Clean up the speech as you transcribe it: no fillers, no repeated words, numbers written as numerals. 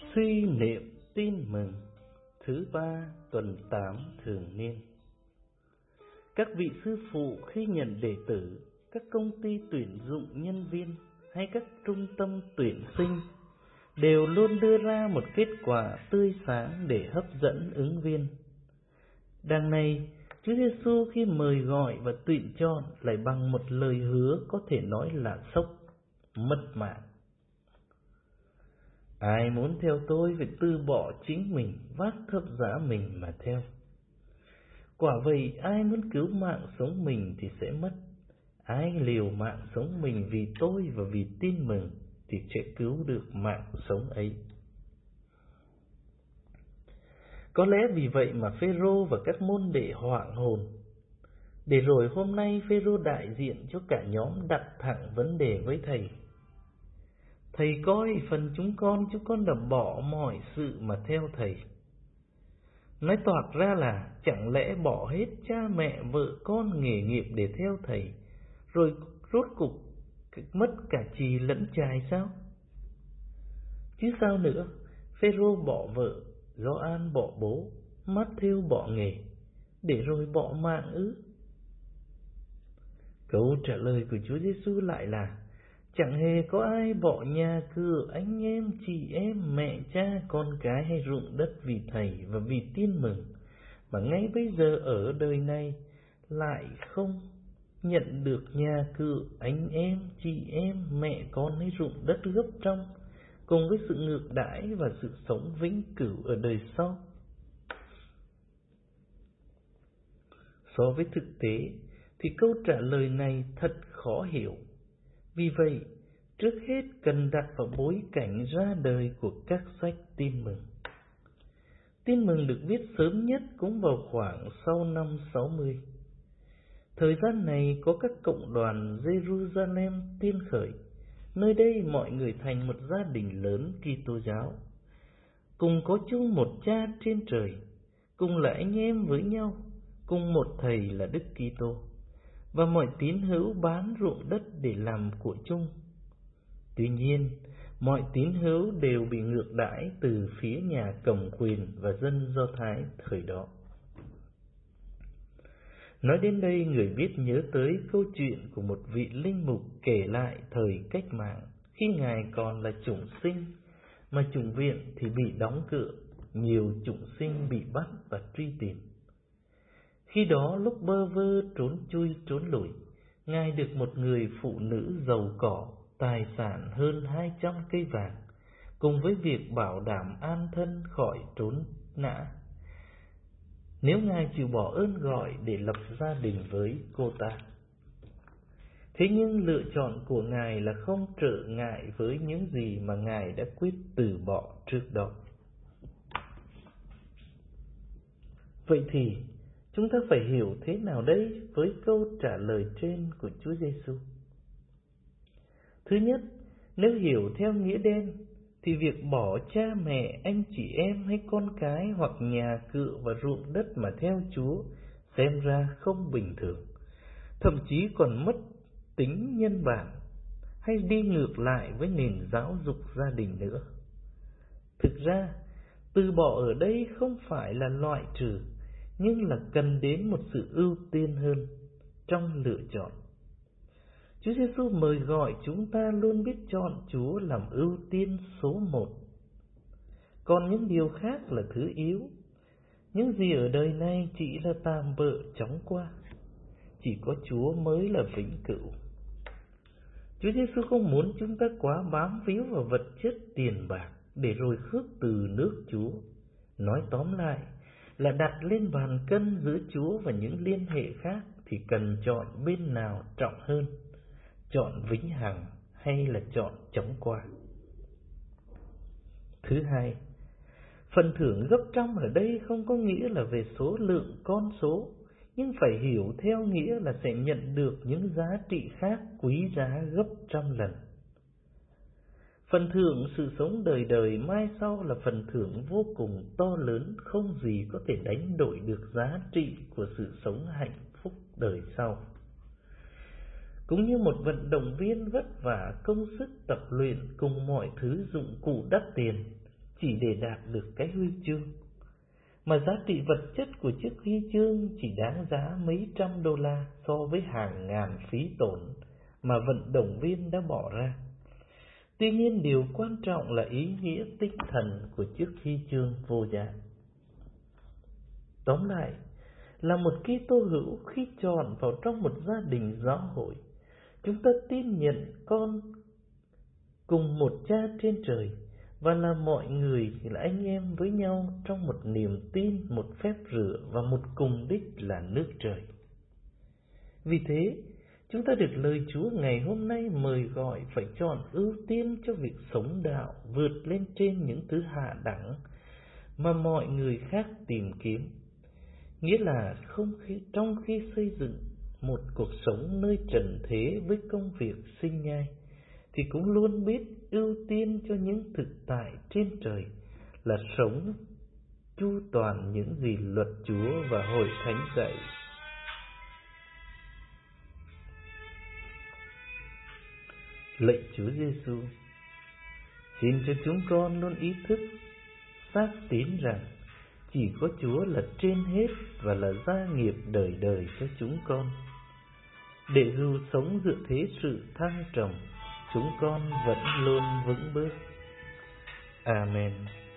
Suy niệm tin mừng thứ 3 tuần 8 thường niên. Các vị sư phụ khi nhận đệ tử, các công ty tuyển dụng nhân viên hay các trung tâm tuyển sinh đều luôn đưa ra một kết quả tươi sáng để hấp dẫn ứng viên. Đằng này, Chúa Giêsu khi mời gọi và tuyển chọn lại bằng một lời hứa có thể nói là sốc, mất mạng. Ai muốn theo tôi phải từ bỏ chính mình, vác thập giá mình mà theo. Quả vậy, ai muốn cứu mạng sống mình thì sẽ mất. Ai liều mạng sống mình vì tôi và vì tin mừng thì sẽ cứu được mạng sống ấy. Có lẽ vì vậy mà Phêrô và các môn đệ hoảng hồn. Để rồi hôm nay Phêrô đại diện cho cả nhóm đặt thẳng vấn đề với thầy. Thầy coi phần chúng con đã bỏ mọi sự mà theo thầy. Nói toạc ra là chẳng lẽ bỏ hết cha mẹ, vợ con, nghề nghiệp để theo thầy, rồi rốt cục mất cả chì lẫn chài sao? Chứ sao nữa, Phêrô bỏ vợ, Gioan bỏ bố, Matthew bỏ nghề, để rồi bỏ mạng ư? Câu trả lời của Chúa Giêsu lại là chẳng hề có ai bỏ nhà cửa, anh em, chị em, mẹ, cha, con cái hay ruộng đất vì thầy và vì tin mừng, mà ngay bây giờ ở đời này lại không nhận được nhà cửa, anh em, chị em, mẹ, con hay ruộng đất gấp trăm, cùng với sự ngược đãi và sự sống vĩnh cửu ở đời sau. So với thực tế thì câu trả lời này thật khó hiểu. Vì vậy, trước hết cần đặt vào bối cảnh ra đời của các sách tin mừng. Tin mừng được viết sớm nhất cũng vào khoảng sau năm 60. Thời gian này có các cộng đoàn Jerusalem tiên khởi. Nơi đây mọi người thành một gia đình lớn Kitô giáo, cùng có chung một cha trên trời, cùng là anh em với nhau, cùng một thầy là Đức Kitô, và mọi tín hữu bán ruộng đất để làm của chung. Tuy nhiên, mọi tín hữu đều bị ngược đãi từ phía nhà cầm quyền và dân Do Thái thời đó. Nói đến đây, người biết nhớ tới câu chuyện của một vị linh mục kể lại thời cách mạng, khi ngài còn là chủng sinh, mà chủng viện thì bị đóng cửa, nhiều chủng sinh bị bắt và truy tìm. Khi đó lúc bơ vơ trốn chui trốn lủi, ngài được một người phụ nữ giàu có, tài sản hơn 200 cây vàng, cùng với việc bảo đảm an thân khỏi trốn nã, nếu ngài chịu bỏ ơn gọi để lập gia đình với cô ta. Thế nhưng lựa chọn của ngài là không trở ngại với những gì mà ngài đã quyết từ bỏ trước đó. Vậy thì chúng ta phải hiểu thế nào đây với câu trả lời trên của Chúa Giêsu? Thứ nhất, nếu hiểu theo nghĩa đen thì việc bỏ cha mẹ, anh chị em hay con cái hoặc nhà cửa và ruộng đất mà theo Chúa xem ra không bình thường, thậm chí còn mất tính nhân bản, hay đi ngược lại với nền giáo dục gia đình nữa. Thực ra, từ bỏ ở đây không phải là loại trừ, nhưng là cần đến một sự ưu tiên hơn trong lựa chọn. Chúa Giêsu mời gọi chúng ta luôn biết chọn Chúa làm ưu tiên số 1. Còn những điều khác là thứ yếu. Những gì ở đời này chỉ là tạm bợ chóng qua. Chỉ có Chúa mới là vĩnh cửu. Chúa Giêsu không muốn chúng ta quá bám víu vào vật chất tiền bạc để rồi khước từ nước Chúa. Nói tóm lại là đặt lên bàn cân giữa Chúa và những liên hệ khác thì cần chọn bên nào trọng hơn, chọn vĩnh hằng hay là chọn chóng qua. Thứ hai, phần thưởng gấp trăm ở đây không có nghĩa là về số lượng con số, nhưng phải hiểu theo nghĩa là sẽ nhận được những giá trị khác quý giá gấp trăm lần. Phần thưởng sự sống đời đời mai sau là phần thưởng vô cùng to lớn, không gì có thể đánh đổi được giá trị của sự sống hạnh phúc đời sau. Cũng như một vận động viên vất vả công sức tập luyện cùng mọi thứ dụng cụ đắt tiền, chỉ để đạt được cái huy chương, mà giá trị vật chất của chiếc huy chương chỉ đáng giá mấy trăm đô la so với hàng ngàn phí tổn mà vận động viên đã bỏ ra. Tuy nhiên, điều quan trọng là ý nghĩa tinh thần của chiếc huy chương vô giá. Tóm lại, là một Kitô hữu khi chọn vào trong một gia đình giáo hội, chúng ta tin nhận con cùng một Cha trên trời và là mọi người là anh em với nhau trong một niềm tin, một phép rửa và một cùng đích là nước trời. Vì thế, chúng ta được lời Chúa ngày hôm nay mời gọi phải chọn ưu tiên cho việc sống đạo vượt lên trên những thứ hạ đẳng mà mọi người khác tìm kiếm. Nghĩa là trong khi xây dựng một cuộc sống nơi trần thế với công việc sinh nhai, thì cũng luôn biết ưu tiên cho những thực tại trên trời là sống chu toàn những gì luật Chúa và Hội Thánh dạy. Lạy Chúa Giêsu, xin cho chúng con luôn ý thức, xác tín rằng chỉ có Chúa là trên hết và là gia nghiệp đời đời cho chúng con. Để dù sống giữa thế sự thăng trầm, chúng con vẫn luôn vững bước. Amen.